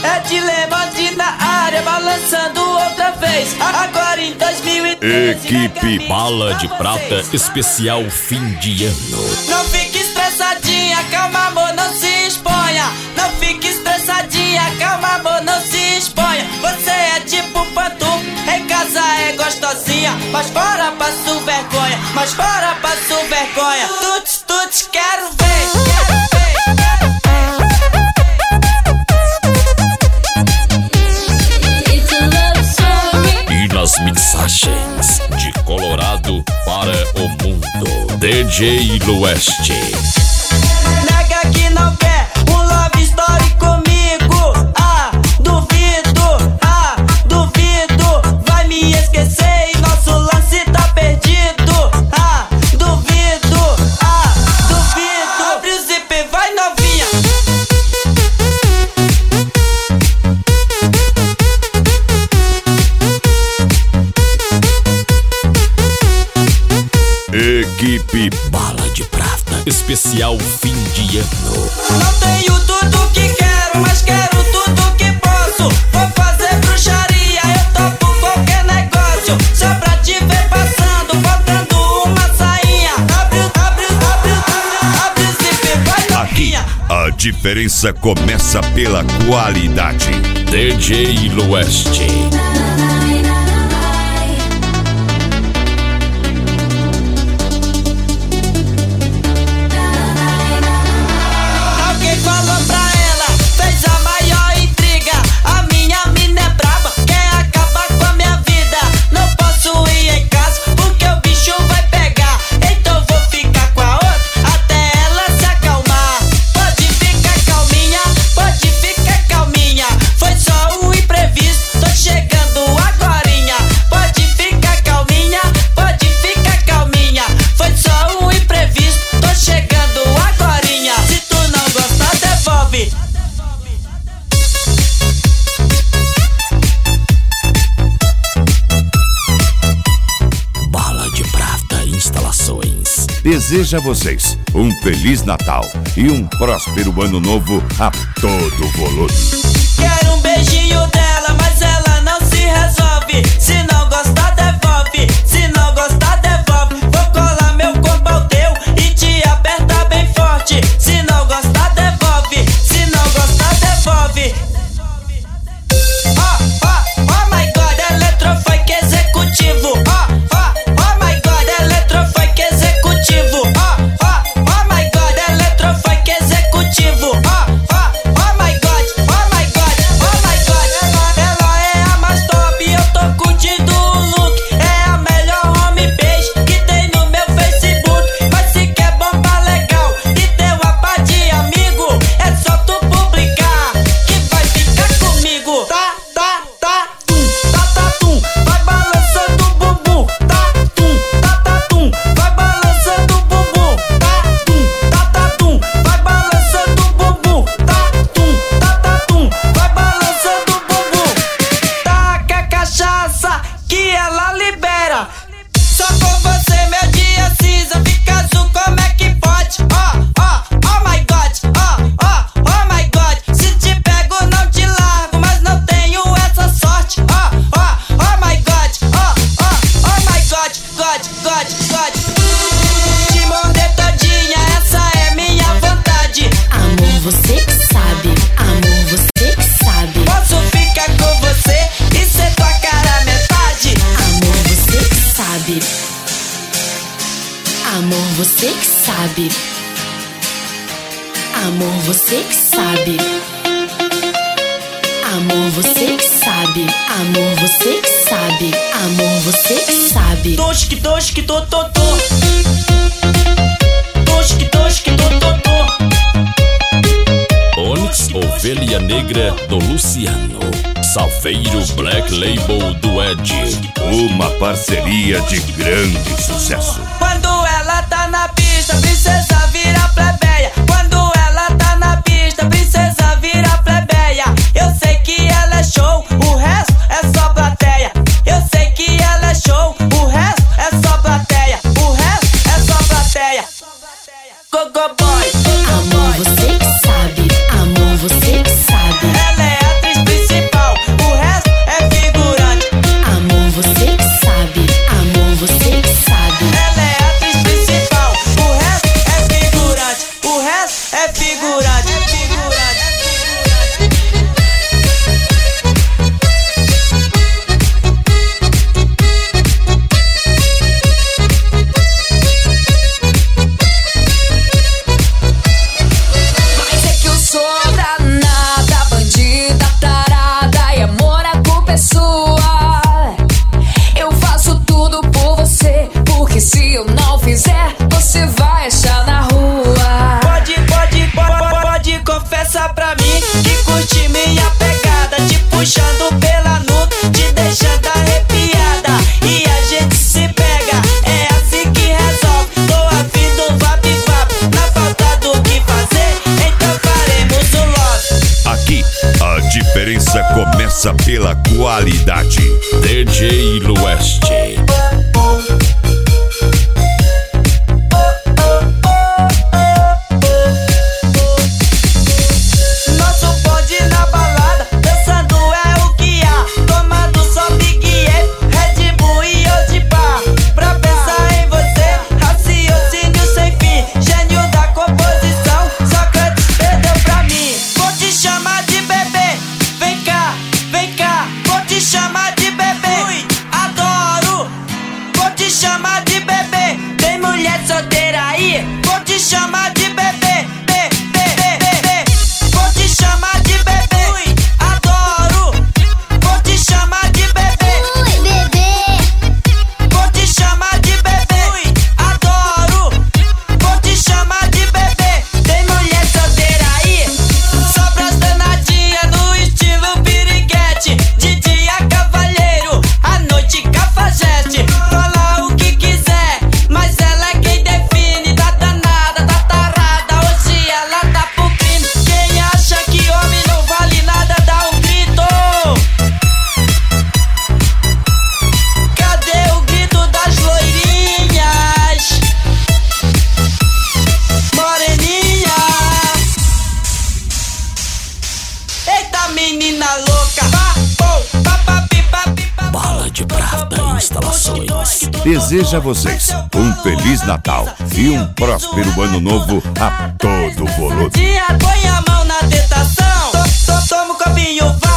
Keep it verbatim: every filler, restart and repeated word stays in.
É Dilemante na área, balançando outra vez. Agora em dois mil e treze. Equipe Bala de Prata, especial fim de ano. Não fique estressadinha, calma amor, não se exponha. Não fique estressadinha, calma amor, não se exponha. Você é tipo pantufa, em casa é gostosinha, mas fora passo vergonha, mas fora passo vergonha. Tuts, tuts, quero ver, quero ver, quero ver. E nas mensagens de Colorado para o mundo, D J Lueste. Nega que não quer um love story comigo. Ah, duvido, ah, duvido. Vai me esquecer e nosso lance tá perdido. Ah, duvido, ah, duvido. Abre o zip, vai novinha. Equipe Bala de Prata, especial fim de ano. Não tenho tudo que quero, mas quero tudo que posso. Vou fazer bruxaria, eu topo qualquer negócio. Só pra te ver passando, botando uma sainha. Abre, abre, abre, abre, abre o zip, vai Aqui, novinha. a diferença começa pela qualidade. D J Lueste. Alguém falou pra ela, fez a maior intriga. A minha mina é braba, quer acabar com a minha vida. Não posso ir em casa, porque o bicho vai pegar. Então vou ficar com a outra, até ela se acalmar. Pode ficar calminha, pode ficar calminha. Foi só um imprevisto, tô chegando agorinha. Pode ficar calminha, pode ficar calminha. Foi só um imprevisto, tô chegando agorinha. Se tu não gostar, devolve. Bala de Prata Instalações. Deseja a vocês um Feliz Natal e um próspero Ano Novo a todo volume. Quero um beijinho dela, mas ela não se resolve. Se não gostar, devolve. Se não gostar, devolve. Vou colar meu corpo ao teu e te apertar bem forte. Se não gostar, devolve. Se não gostar, devolve. Oh, oh, oh my God, eletrofunk executivo. Oh, oh, oh my God, eletrofunk executivo. Oh, oh, oh my God, eletrofunk executivo. Oh, oh, oh my God, oh my God, oh my God. Ela, ela é a mais top, eu tô curtindo o look. É a melhor homepage que tem no meu Facebook. Mas se quer bomba legal e ter uma pá de amigo, é só tu publicar que vai ficar comigo. Tá, tá, tá, tum, tá, tá, tum, vai balançando o bumbum. Tá, tum, tá, tá, tum, vai balançando o bumbum. Tá, tum, tá, tá, tum, vai balançando o bumbum. Tá, tum, tá, tá, tum, vai balançando o bumbum. Taca a cachaça que ela libera. Só com você meu dia cinza fica azul, como é que pode? Oh, oh, oh my God, oh, oh, oh my God. Se te pego não te largo, mas não tenho essa sorte. Oh, oh, oh my God, oh, oh, oh my God, God, God, God. Te morder todinha, essa é minha vontade. Amor, você que sabe. Amor, você que sabe. Posso ficar com você e ser tua cara metade. Amor, você que sabe. Amor, você que sabe. Amor, você que sabe. Amor, você que sabe. Amor, você que sabe. Amor, você que sabe. Tosque, tosque, tô, tô, tô. Tosque, tosque, tô, tô, tô. Onyx, Ovelha Negra do Luciano. Salveiro Black Label do Ed. Uma parceria de grande sucesso. Quando ela tá na pista, princesa vira plebeia. Quando ela tá na pista, princesa vira plebeia. Eu sei que ela é show, o resto é só plateia. Eu sei que ela é show, o resto é só plateia. O resto é só plateia. Go, go, boy. Amor, você que sabe. Amor, você que sabe. Ela é atriz preza pela qualidade. D J Lueste. Nosso bonde na balada, dançando é o que há. Tomando só Big E, Red Bull e Old Bar. Pra pensar em você, raciocínio sem fim. Gênio da composição, Sócrates perdeu pra mim. Vou te chamar de bebê, vem cá, vem cá. Vou te chamar de bebê, ui, adoro. Vou te chamar de bebê, tem mulher solteira aí. Vou te chamar de bebê, bê, bê, bê, bê, bê. Vou te chamar de bebê, ui, adoro. Vou te chamar de bebê, Ui, bebê. vou te chamar de bebê, ui, adoro. Vou te chamar de bebê, tem mulher solteira aí. Sobras danadinha no estilo piriguete. De dia cavalheiro, à noite cafajeste. Fala o que quiser, mas ela é quem define. Tá danada, tá tarada, hoje ela tá pro crime. Quem acha que homem não vale nada, dá um grito. Cadê o grito das loirinhas? Moreninha. Eita menina louca. Pá, pô, pá, pá, pi, pá, pi, pá, pô. Bala de Prata Instalações. Deseja a vocês um Feliz Natal e um próspero ano novo a todo volume. Dia põe a mão na tentação. To- to- Toma um copinho, vai.